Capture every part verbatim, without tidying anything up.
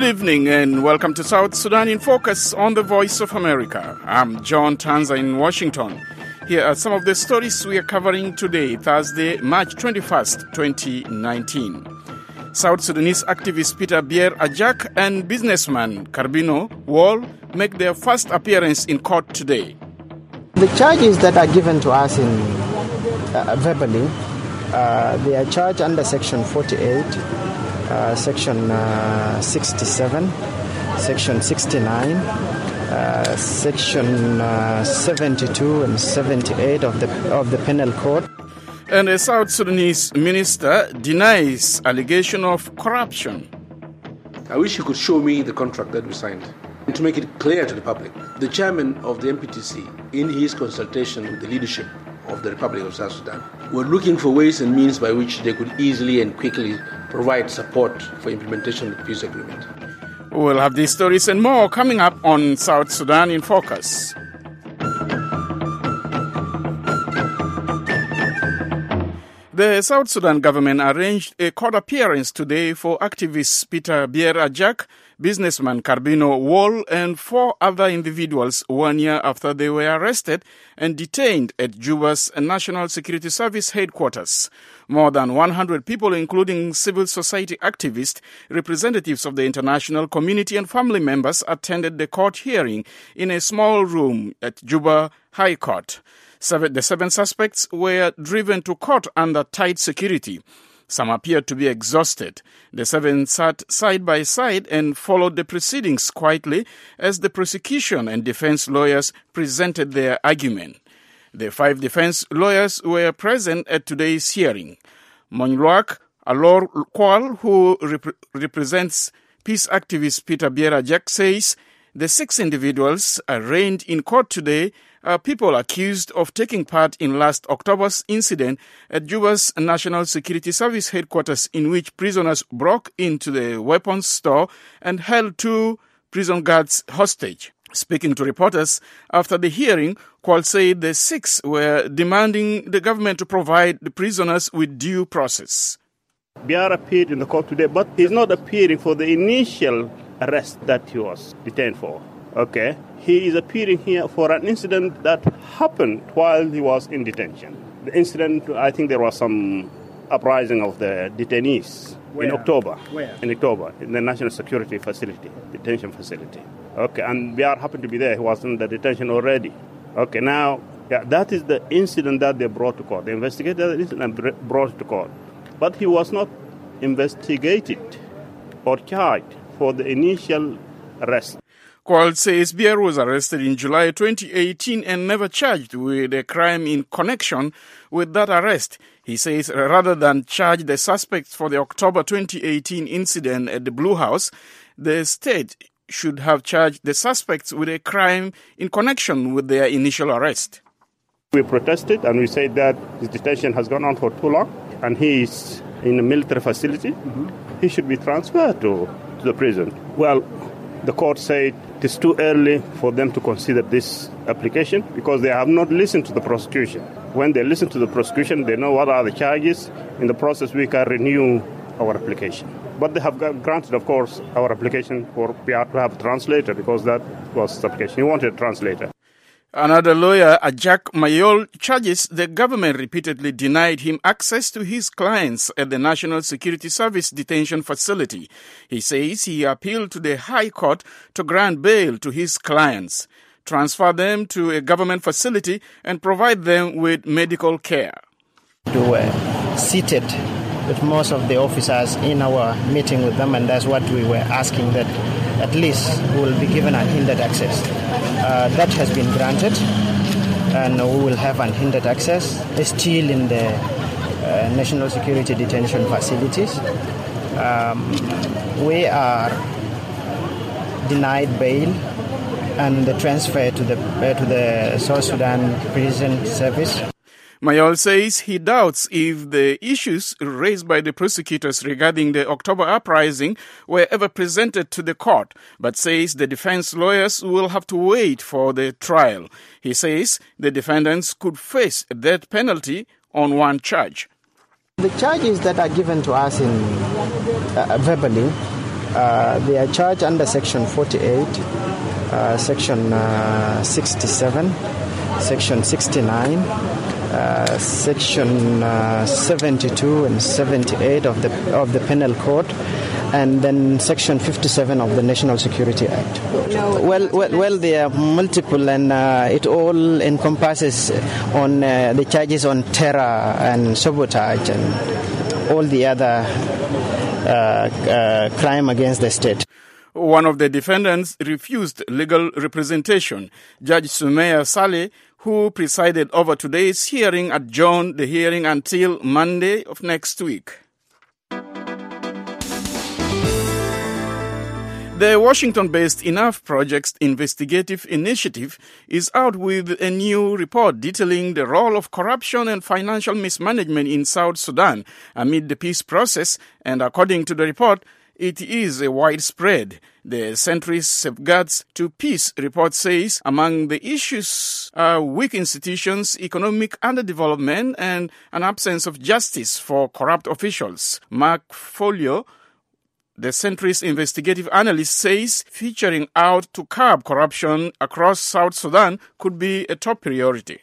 evening and welcome to South Sudan in Focus on the Voice of America. I'm John Tanza in Washington. Here are some of the stories we are covering today, Thursday, March twenty-first, twenty nineteen. South Sudanese activist Peter Bier Ajak and businessman Carbino Wall make their first appearance in court today. The charges that are given to us in uh, verbally, uh, they are charged under Section forty-eight, uh, Section uh, sixty-seven, Section sixty-nine, uh, Section uh, seventy-two and seventy-eight of the of the Penal Code. And a South Sudanese minister denies allegation of corruption. I wish you could show me the contract that we signed. And to make it clear to the public, the chairman of the M P T C, in his consultation with the leadership of the Republic of South Sudan, were looking for ways and means by which they could easily and quickly provide support for implementation of the peace agreement. We'll have these stories and more coming up on South Sudan in Focus. The South Sudan government arranged a court appearance today for activists Peter Bier Ajak, businessman Carbino Wall, and four other individuals one year after they were arrested and detained at Juba's National Security Service headquarters. More than one hundred people, including civil society activists, representatives of the international community and family members, attended the court hearing in a small room at Juba High Court. Seven, the seven suspects were driven to court under tight security. Some appeared to be exhausted. The seven sat side by side and followed the proceedings quietly as the prosecution and defense lawyers presented their argument. The five defense lawyers were present at today's hearing. Monluak Alor Kwal, who rep- represents peace activist Peter Bier Ajak, says the six individuals arraigned in court today are people accused of taking part in last October's incident at Juba's National Security Service headquarters, in which prisoners broke into the weapons store and held two prison guards hostage. Speaking to reporters after the hearing, Kwal said the six were demanding the government to provide the prisoners with due process. Bier appeared in the court today, but he's not appearing for the initial arrest that he was detained for. Okay, he is appearing here for an incident that happened while he was in detention. The incident, I think there was some uprising of the detainees Where? in October. Where? In October, in the National Security Facility, detention facility. Okay, and Bier happened to be there. He was in the detention already. Okay, now, yeah, that is the incident that they brought to court. They investigated the incident and brought it to court. But he was not investigated or charged for the initial arrest. Kwal says Bier was arrested in July twenty eighteen and never charged with a crime in connection with that arrest. He says rather than charge the suspects for the October twenty eighteen incident at the Blue House, the state should have charged the suspects with a crime in connection with their initial arrest. We protested and we said that his detention has gone on for too long and he is in a military facility. Mm-hmm. He should be transferred to, to the prison. Well, the court said it is too early for them to consider this application because they have not listened to the prosecution. When they listen to the prosecution, they know what are the charges. In the process, we can renew our application. But they have granted, of course, our application for Bier to have a translator because that was the application. He wanted a translator. Another lawyer, Ajak Mayol, charges the government repeatedly denied him access to his clients at the National Security Service detention facility. He says he appealed to the High Court to grant bail to his clients, transfer them to a government facility, and provide them with medical care. We were seated with most of the officers in our meeting with them, and that's what we were asking, that at least we will be given unhindered access. Uh, that has been granted, and we will have unhindered access still in the uh, National Security Detention Facilities. Um, we are denied bail and the transfer to the uh, to the South Sudan Prison Service. Mayol says he doubts if the issues raised by the prosecutors regarding the October uprising were ever presented to the court, but says the defense lawyers will have to wait for the trial. He says the defendants could face a death penalty on one charge. The charges that are given to us in uh, verbally, Uh, they are charged under Section forty-eight, uh, Section uh, sixty-seven, Section sixty-nine, uh, Section uh, seventy-two and seventy-eight of the of the Penal Code, and then Section fifty-seven of the National Security Act. No. Well, well, well, they are multiple, and uh, it all encompasses on uh, the charges on terror and sabotage and all the other uh, uh, crime against the state. One of the defendants refused legal representation. Judge Sumeya Saleh, who presided over today's hearing, adjourned the hearing until Monday of next week. The Washington-based Enough Project's investigative initiative is out with a new report detailing the role of corruption and financial mismanagement in South Sudan amid the peace process, and according to the report, it is a widespread. The centrist Safeguards to Peace report says among the issues are weak institutions, economic underdevelopment, and an absence of justice for corrupt officials. Mark Folio, the centrist investigative analyst, says featuring out to curb corruption across South Sudan could be a top priority.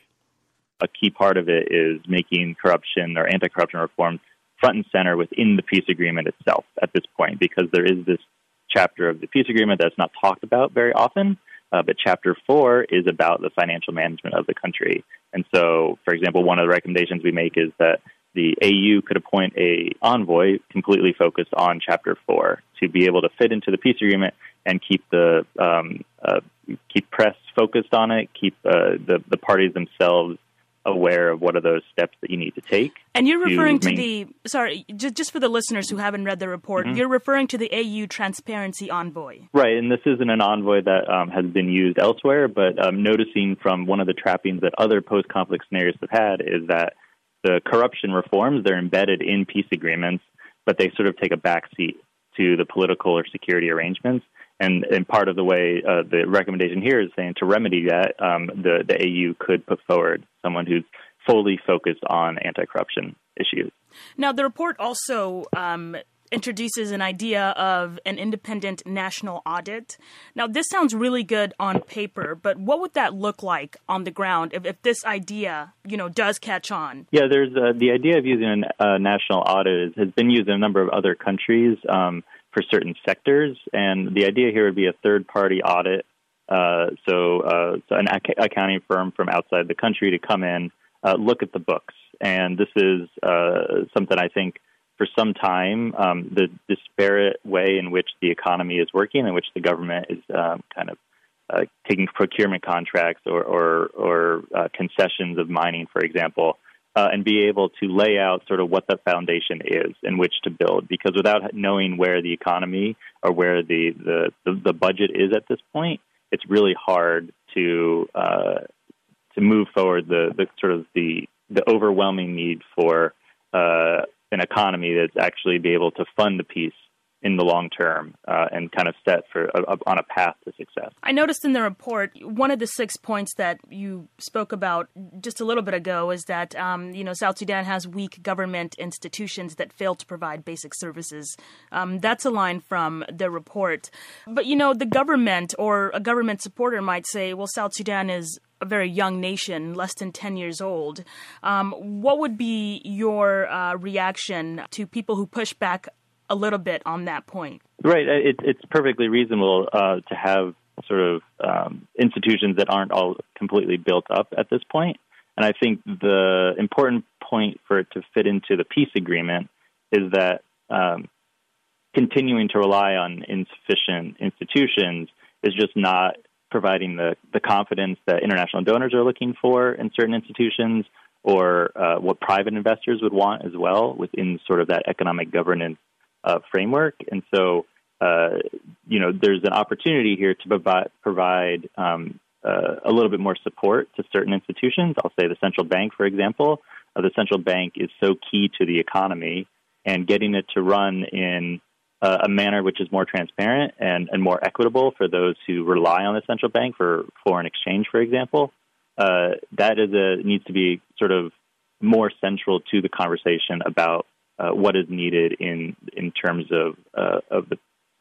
A key part of it is making corruption or anti-corruption reforms front and center within the peace agreement itself at this point, because there is this chapter of the peace agreement that's not talked about very often, uh, but chapter four is about the financial management of the country. And so, for example, one of the recommendations we make is that the A U could appoint a envoy completely focused on Chapter Four to be able to fit into the peace agreement and keep the um, uh, keep press focused on it, keep uh, the the parties themselves aware of what are those steps that you need to take. And you're referring to, to the sorry, just just for the listeners who haven't read the report, mm-hmm. you're referring to the A U Transparency Envoy, right? And this isn't an envoy that um, has been used elsewhere, but um, noticing from one of the trappings that other post-conflict scenarios have had is that the corruption reforms, they're embedded in peace agreements, but they sort of take a backseat to the political or security arrangements. And, and part of the way uh, the recommendation here is saying to remedy that, um, the, the A U could put forward someone who's fully focused on anti-corruption issues. Now, the report also um, introduces an idea of an independent national audit. Now, this sounds really good on paper, but what would that look like on the ground if, if this idea, you know, does catch on? Yeah, there's uh, the idea of using a national audit is, has been used in a number of other countries um, for certain sectors, and the idea here would be a third-party audit, uh, so, uh, so an ac- accounting firm from outside the country to come in, uh, look at the books. And this is uh, something I think for some time, um, the disparate way in which the economy is working, in which the government is um, kind of uh, taking procurement contracts or, or, or uh, concessions of mining, for example, uh, and be able to lay out sort of what the foundation is in which to build. Because without knowing where the economy or where the, the, the, the budget is at this point, it's really hard to uh, to move forward the, the sort of the, the overwhelming need for uh, an economy that's actually be able to fund the peace in the long term uh, and kind of set for uh, on a path to success. I noticed in the report, one of the six points that you spoke about just a little bit ago is that, um, you know, South Sudan has weak government institutions that fail to provide basic services. Um, that's a line from the report. But, you know, the government or a government supporter might say, well, South Sudan is a very young nation, less than ten years old. Um, what would be your uh, reaction to people who push back a little bit on that point? Right. It, it's perfectly reasonable uh, to have sort of um, institutions that aren't all completely built up at this point. And I think the important point for it to fit into the peace agreement is that um, continuing to rely on insufficient institutions is just not providing the, the confidence that international donors are looking for in certain institutions, or uh, what private investors would want as well within sort of that economic governance uh, framework. And so, uh, you know, there's an opportunity here to provide, provide um, uh, a little bit more support to certain institutions. I'll say the central bank, for example. Uh, the central bank is so key to the economy, and getting it to run in Uh, a manner which is more transparent and, and more equitable for those who rely on the central bank for foreign exchange, for example, uh, that is a, needs to be sort of more central to the conversation about uh, what is needed in in terms of uh, of the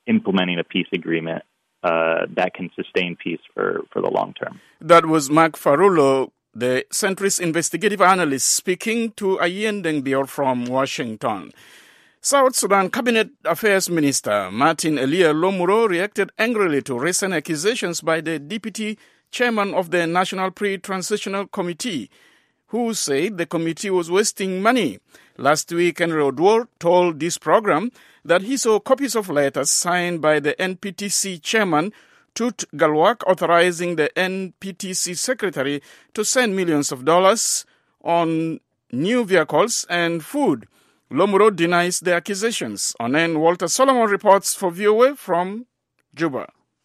implementing a peace agreement uh, that can sustain peace for, for the long term. That was Mark Farulo, the centrist investigative analyst, speaking to Ayen Dengbior from Washington. South Sudan Cabinet Affairs Minister Martin Elia Lomuro reacted angrily to recent accusations by the deputy chairman of the National Pre-Transitional Committee, who said the committee was wasting money. Last week, Henry Oduor told this program that he saw copies of letters signed by the N P T C chairman, Tut Galwak, authorizing the N P T C secretary to send millions of dollars on new vehicles and food. Lomuro denies the accusations. On N. Walter Solomon reports for V O A from Juba.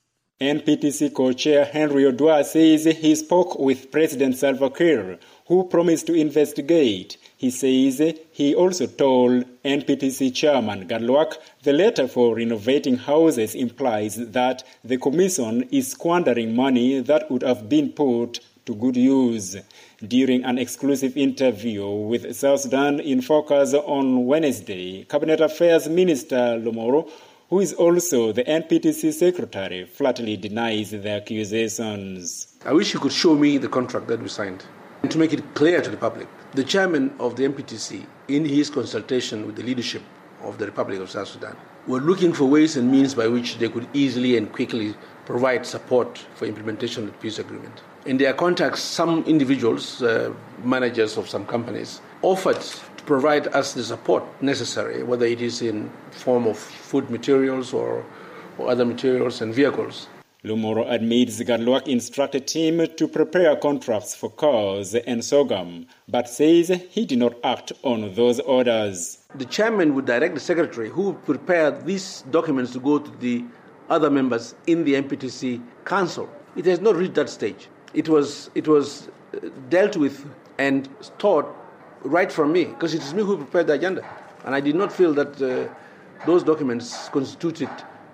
N P T C co-chair Henry Oduor says he spoke with President Salva Kiir, who promised to investigate. He says he also told N P T C chairman Galwak the letter for renovating houses implies that the commission is squandering money that would have been put to good use. During an exclusive interview with South Sudan in Focus on Wednesday, Cabinet Affairs Minister Lomuro, who is also the N P T C secretary, flatly denies the accusations. I wish you could show me the contract that we signed. And to make it clear to the public, the chairman of the N P T C, in his consultation with the leadership of the Republic of South Sudan, were looking for ways and means by which they could easily and quickly provide support for implementation of the peace agreement. In their contacts, some individuals, uh, managers of some companies, offered to provide us the support necessary, whether it is in form of food materials or, or other materials and vehicles. Lomuro admits Galwak instructed him to prepare contracts for cars and sorghum, but says he did not act on those orders. The chairman would direct the secretary who would prepare these documents to go to the other members in the N P T C council. It has not reached that stage. It was it was dealt with and taught right from me, because it is me who prepared the agenda. And I did not feel that uh, those documents constituted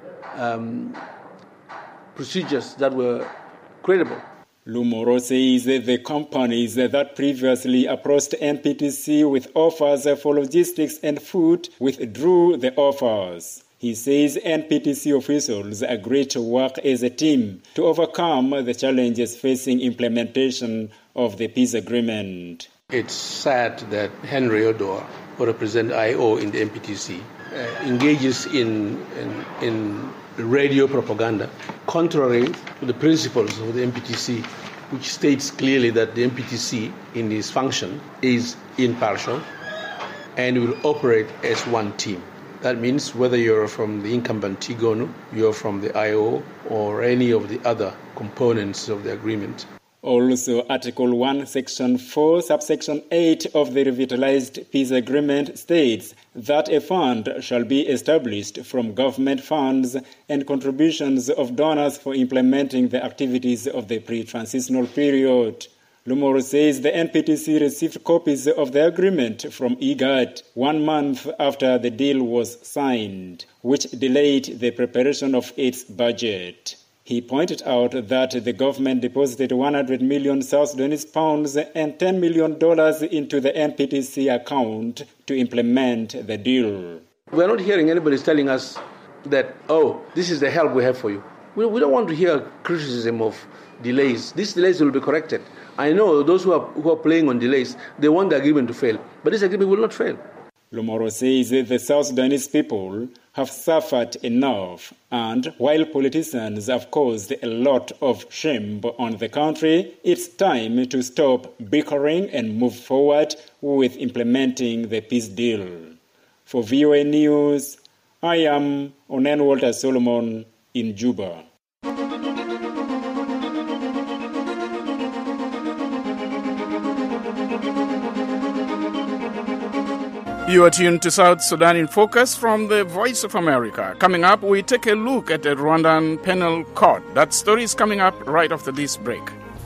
um, procedures that were credible. Lomuro says the companies that previously approached N P T C with offers for logistics and food withdrew the offers. He says N P T C officials agreed to work as a team to overcome the challenges facing implementation of the peace agreement. It's sad that Henry Oduor, who represents I O in the N P T C, uh, engages in, in, in radio propaganda contrary to the principles of the N P T C, which states clearly that the N P T C in its function is impartial and will operate as one team. That means whether you're from the incumbent Tigonu, you're from the I O, or any of the other components of the agreement. Also, Article one, Section four, Subsection eight of the revitalized peace agreement states that a fund shall be established from government funds and contributions of donors for implementing the activities of the pre-transitional period. Lomuro says the N P T C received copies of the agreement from IGAD one month after the deal was signed, which delayed the preparation of its budget. He pointed out that the government deposited one hundred million South Sudanese pounds and ten million dollars into the N P T C account to implement the deal. We're not hearing anybody telling us that, oh, this is the help we have for you. We, we don't want to hear criticism of delays. These delays will be corrected. I know those who are, who are playing on delays, they want the agreement to fail. But this agreement will not fail. Lomuro says the South Sudanese people have suffered enough, and while politicians have caused a lot of shame on the country, it's time to stop bickering and move forward with implementing the peace deal. For V O A News, I am Onen Walter Solomon in Juba. You are tuned to South Sudan in Focus from the Voice of America. Coming up, we take a look at the Rwandan penal court. That story is coming up right after this break.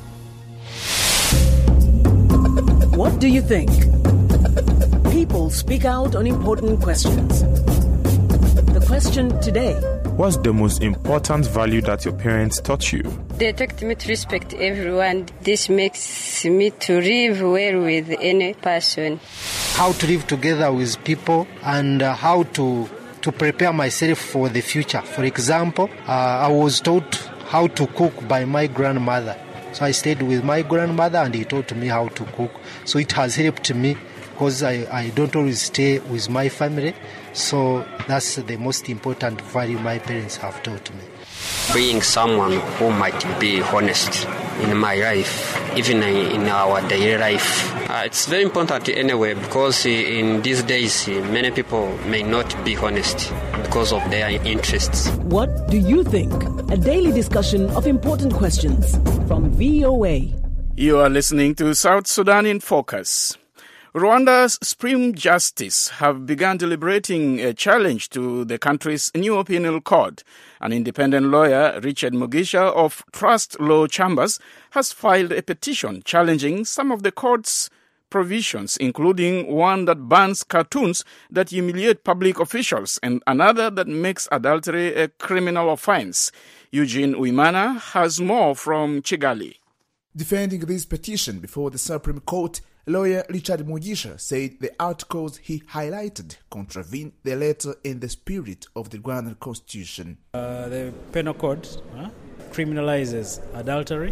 What do you think? People speak out on important questions. The question today: what's the most important value that your parents taught you? They taught me to respect everyone. This makes me to live well with any person. How to live together with people and uh, how to to prepare myself for the future. For example, uh, I was taught how to cook by my grandmother. So I stayed with my grandmother and he taught me how to cook. So it has helped me because I, I don't always stay with my family. So that's the most important value my parents have taught me. Being someone who might be honest in my life, even in our daily life, uh, it's very important anyway, because in these days many people may not be honest because of their interests. What do you think? A daily discussion of important questions from V O A. You are listening to South Sudan in Focus. Rwanda's Supreme Justice have begun deliberating a challenge to the country's new penal code. An independent lawyer, Richard Mugisha of Trust Law Chambers, has filed a petition challenging some of the code's provisions, including one that bans cartoons that humiliate public officials and another that makes adultery a criminal offense. Eugene Uimana has more from Kigali. Defending this petition before the Supreme Court, lawyer Richard Mugisha said the articles he highlighted contravene the letter and the spirit of the Rwandan Constitution. Uh, the penal code uh, criminalizes adultery.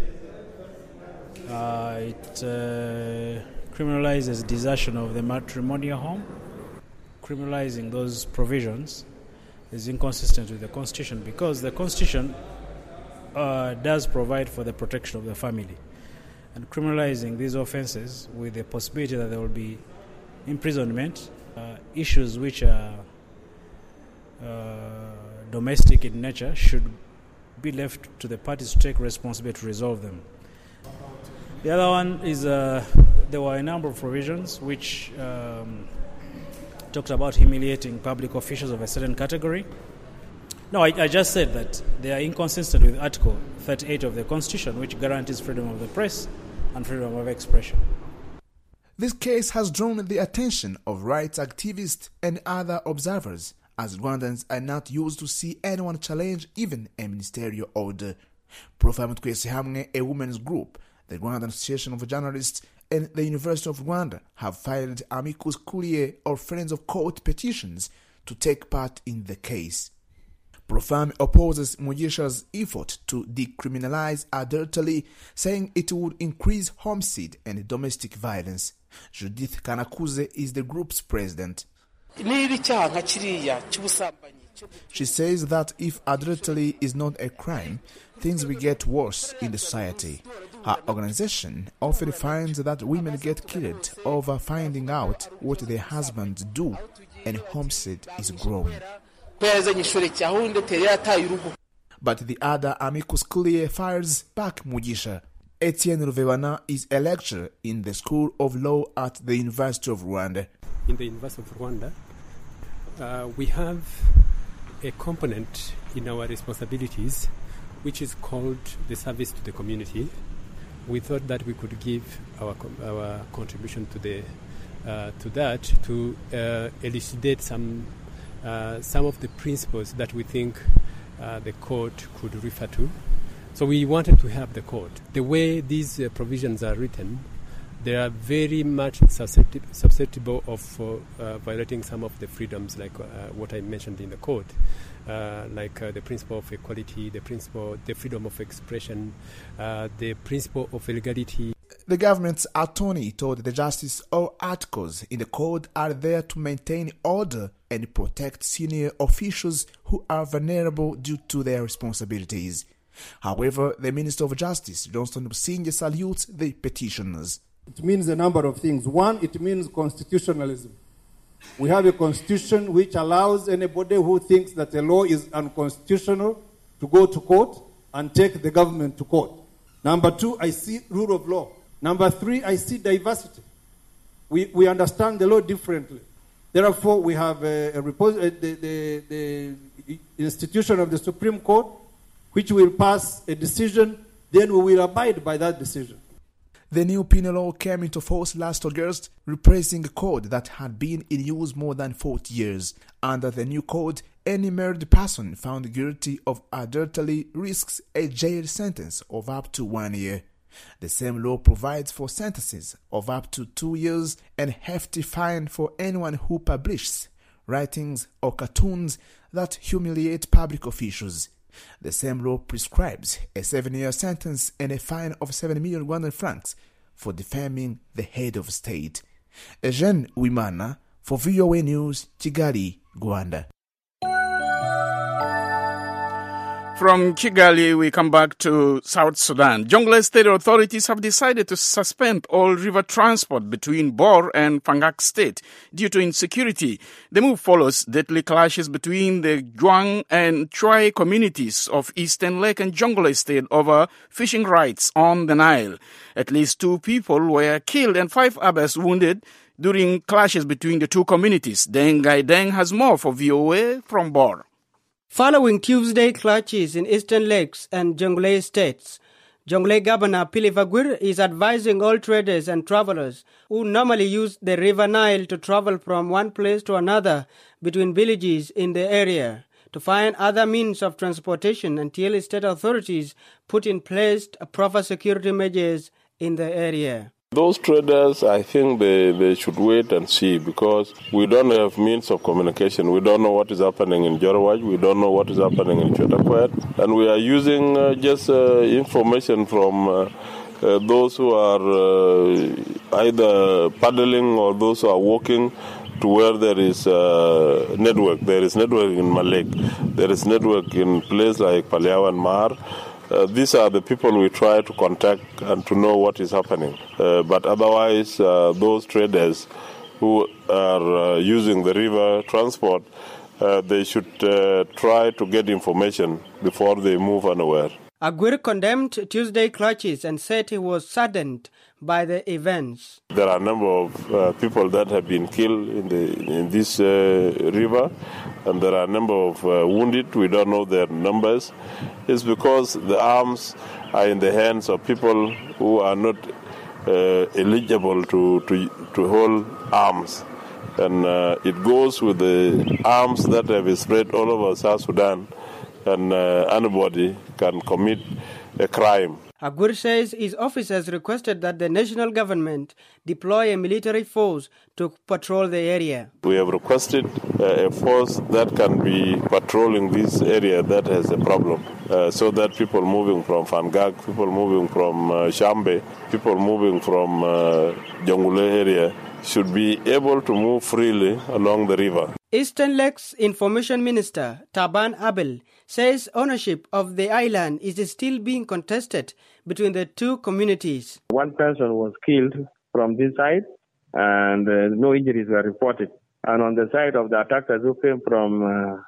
Uh, it uh, criminalizes desertion of the matrimonial home. Criminalizing those provisions is inconsistent with the Constitution because the Constitution uh, does provide for the protection of the family. And criminalizing these offenses with the possibility that there will be imprisonment, uh, issues which are uh, domestic in nature should be left to the parties to take responsibility to resolve them. The other one is uh, there were a number of provisions which um, talked about humiliating public officials of a certain category. No, I, I just said that they are inconsistent with Article thirty-eight of the Constitution, which guarantees freedom of the press and freedom of expression. This case has drawn the attention of rights activists and other observers, as Rwandans are not used to see anyone challenge even a ministerial order. Profile Twese Hamwe, a women's group, the Rwandan Association of Journalists, and the University of Rwanda have filed amicus curiae or friends of court petitions to take part in the case. Profam opposes Mugisha's effort to decriminalize adultery, saying it would increase homicide and domestic violence. Judith Kanakuze is the group's president. She says that if adultery is not a crime, things will get worse in the society. Her organization often finds that women get killed over finding out what their husbands do, and homicide is growing. But the other amicus curiae fires back Mugisha. Etienne Ruvebana is a lecturer in the School of Law at the University of Rwanda. In the University of Rwanda, uh, we have a component in our responsibilities which is called the service to the community. We thought that we could give our our contribution to the uh, to that to uh, elucidate some uh, some of the principles that we think uh, the court could refer to. So we wanted to have the court. The way these uh, provisions are written, they are very much susceptible, susceptible of uh, uh, violating some of the freedoms, like uh, what I mentioned in the court, uh, like uh, the principle of equality, the principle, the freedom of expression, uh, the principle of legality. The government's attorney told the justice all articles in the code are there to maintain order and protect senior officials who are vulnerable due to their responsibilities. However, the Minister of Justice, Johnston Busingye, salutes the petitioners. It means a number of things. One, it means constitutionalism. We have a constitution which allows anybody who thinks that a law is unconstitutional to go to court and take the government to court. Number two, I see rule of law. Number three, I see diversity. We we understand the law differently. Therefore, we have a, a repos- uh, the, the, the institution of the Supreme Court, which will pass a decision, then we will abide by that decision. The new penal law came into force last August, replacing a code that had been in use more than forty years. Under the new code, any married person found guilty of adultery risks a jail sentence of up to one year. The same law provides for sentences of up to two years and hefty fine for anyone who publishes, writings, or cartoons that humiliate public officials. The same law prescribes a seven-year sentence and a fine of seven million Rwandan francs for defaming the head of state. Eugene Wimana for V O A News, Kigali, Rwanda. From Kigali, we come back to South Sudan. Jonglei state authorities have decided to suspend all river transport between Bor and Fangak state due to insecurity. The move follows deadly clashes between the Juang and Choi communities of Eastern Lake and Jonglei state over fishing rights on the Nile. At least two people were killed and five others wounded during clashes between the two communities. Deng Gai Deng has more for V O A from Bor. Following Tuesday clashes in Eastern Lakes and Jonglei states, Jonglei Governor Philip Aguirre is advising all traders and travelers who normally use the River Nile to travel from one place to another between villages in the area to find other means of transportation until state authorities put in place proper security measures in the area. Those traders, I think they, they should wait and see, because we don't have means of communication. We don't know what is happening in Jorowaj. We don't know what is happening in Chetakwet. And we are using uh, just uh, information from uh, uh, those who are uh, either paddling or those who are walking to where there is uh, network. There is network in Malek. There is network in places like Paliao and Mar. Uh, these are the people we try to contact and to know what is happening. Uh, but otherwise, uh, those traders who are uh, using the river transport, uh, they should uh, try to get information before they move anywhere. Aguirre condemned Tuesday clashes and said he was saddened by the events. There are a number of uh, people that have been killed in the in this uh, river, and there are a number of uh, wounded. We don't know their numbers. It's because the arms are in the hands of people who are not uh, eligible to, to, to hold arms. And uh, it goes with the arms that have spread all over South Sudan, and uh, anybody can commit a crime. Aguirre says his office has requested that the national government deploy a military force to patrol the area. We have requested uh, a force that can be patrolling this area that has a problem, uh, so that people moving from Fangak, people moving from uh, Shambe, people moving from uh, Jonglei area should be able to move freely along the river. Eastern Lakes Information Minister Taban Abel says ownership of the island is still being contested between the two communities. One person was killed from this side, and uh, no injuries were reported. And on the side of the attackers who came from uh,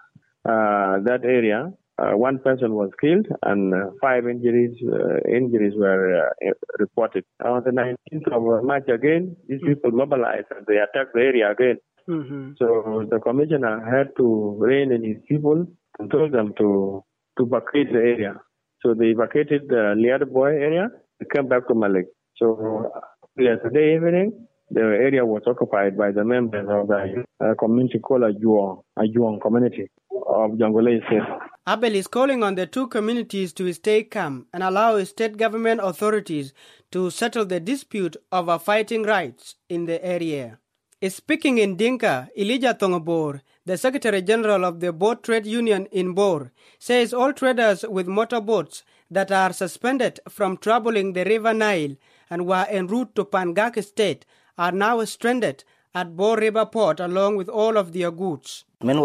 uh, that area, uh, one person was killed and uh, five injuries uh, injuries were uh, reported. On the nineteenth of March again, these people mobilized and they attacked the area again. Mm-hmm. So the commissioner had to rein in his people and told them to, to vacate the area. So they vacated the Liad Boy area and came back to Malek. So yesterday evening, the area was occupied by the members of the uh, community called Ajuang, Ajuang community of Jonglei State. Abel is calling on the two communities to stay calm and allow state government authorities to settle the dispute over fighting rights in the area. Speaking in Dinka, Elijah Thongobor, the Secretary General of the Boat Trade Union in Bor, says all traders with motorboats that are suspended from traveling the River Nile and were en route to Fangak State are now stranded at Bor River Port along with all of their goods.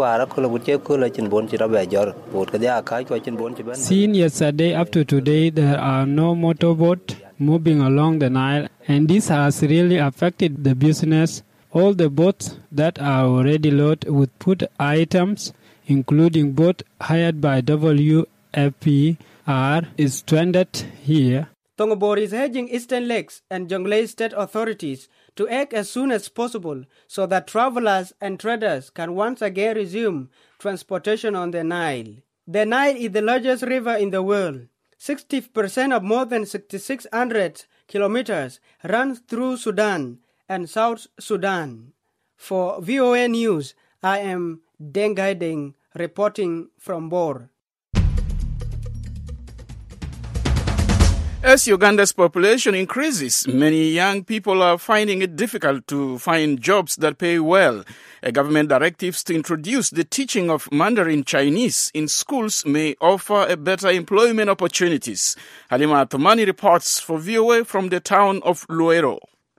Seen yesterday up to today, there are no motorboats moving along the Nile, and this has really affected the business. All the boats that are already loaded with food items, including boats hired by W F P, are stranded here. Thongobor is urging Eastern Lakes and Jonglei state authorities to act as soon as possible so that travelers and traders can once again resume transportation on the Nile. The Nile is the largest river in the world. sixty percent of more than six thousand six hundred kilometers runs through Sudan and South Sudan. For V O A News, I am Deng Gai Deng reporting from Bor. As Uganda's population increases, many young people are finding it difficult to find jobs that pay well. A government directive to introduce the teaching of Mandarin Chinese in schools may offer a better employment opportunities. Halima Athumani reports for V O A from the town of Luero.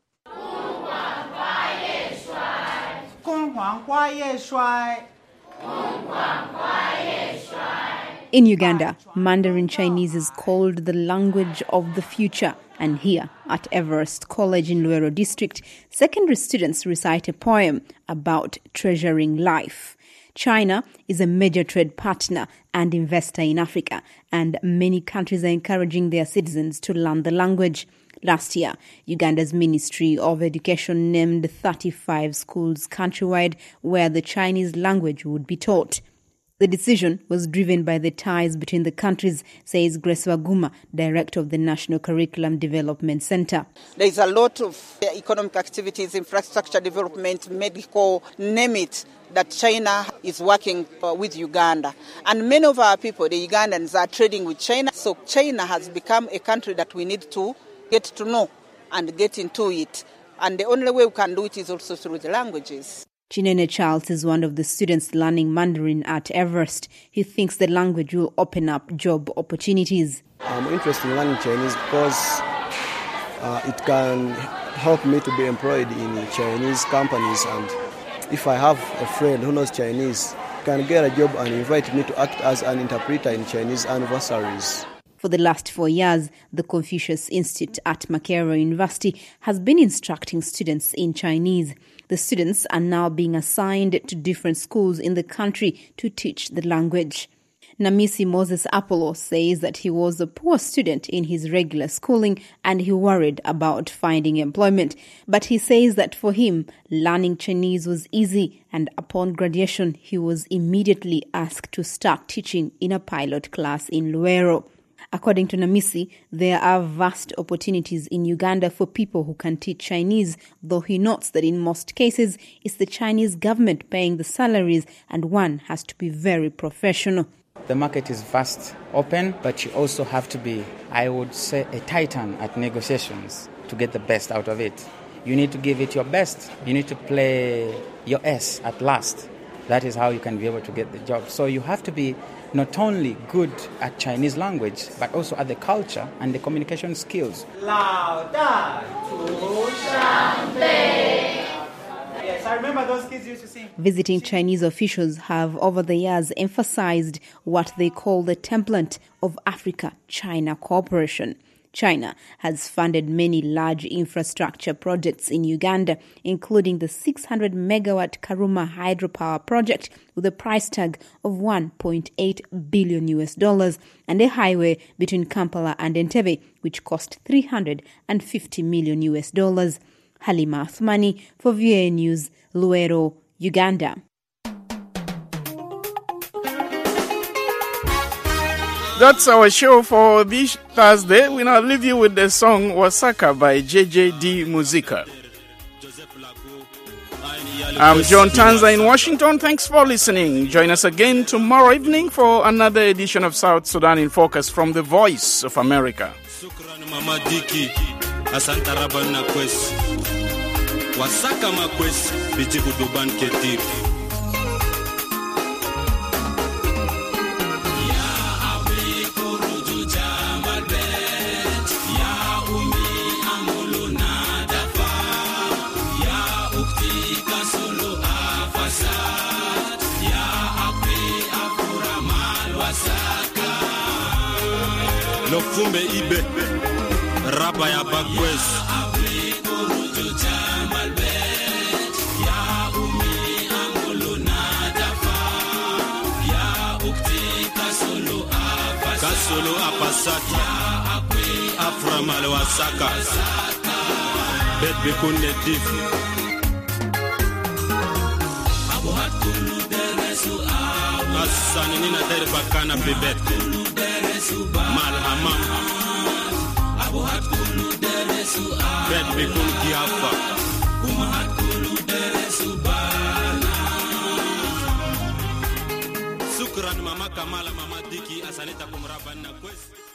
In Uganda, Mandarin Chinese is called the language of the future. And here, at Everest College in Luero District, secondary students recite a poem about treasuring life. China is a major trade partner and investor in Africa, and many countries are encouraging their citizens to learn the language. Last year, Uganda's Ministry of Education named thirty-five schools countrywide where the Chinese language would be taught. The decision was driven by the ties between the countries, says Grace Waguma, director of the National Curriculum Development Center. There is a lot of economic activities, infrastructure development, medical, name it, that China is working uh, with Uganda. And many of our people, the Ugandans, are trading with China. So China has become a country that we need to get to know and get into it. And the only way we can do it is also through the languages. Chinene Charles is one of the students learning Mandarin at Everest. He thinks the language will open up job opportunities. I'm interested in learning Chinese because uh, it can help me to be employed in Chinese companies, and if I have a friend who knows Chinese, can get a job and invite me to act as an interpreter in Chinese anniversaries. For the last four years, the Confucius Institute at Makerere University has been instructing students in Chinese. The students are now being assigned to different schools in the country to teach the language. Namisi Moses Apollo says that he was a poor student in his regular schooling and he worried about finding employment. But he says that for him, learning Chinese was easy, and upon graduation, he was immediately asked to start teaching in a pilot class in Luero. According to Namisi, there are vast opportunities in Uganda for people who can teach Chinese, though he notes that in most cases, it's the Chinese government paying the salaries and one has to be very professional. The market is vast, open, but you also have to be, I would say, a titan at negotiations to get the best out of it. You need to give it your best. You need to play your S at last. That is how you can be able to get the job. So you have to be not only good at Chinese language, but also at the culture and the communication skills. Yes, I remember those kids used to sing. Visiting Chinese officials have over the years emphasized what they call the template of Africa-China cooperation. China has funded many large infrastructure projects in Uganda, including the six hundred megawatt Karuma hydropower project with a price tag of one point eight billion U S dollars and a highway between Kampala and Entebbe, which cost three hundred fifty million U S dollars. Halima Athumani for V O A News, Luero, Uganda. That's our show for this Thursday. We now leave you with the song Wasaka by J J D Muzika. I'm John Tanza in Washington. Thanks for listening. Join us again tomorrow evening for another edition of South Sudan in Focus from the Voice of America. Wasaka makwes bijibu duban ketir. Lofumbe ibe raba ya bakwes ya umi amuluna dafa ya ukti kasolo afasa kasolo apasata ya akwe afra malwasaka bet bekunde difu abo hatkulu deresu awu asani nina derba kana bebet malhamam abo hatkulu deresu awu bet bekun kiafa kuma hatkulu deresu bana sukran mama kamala mama diki asanita kumrabana kwes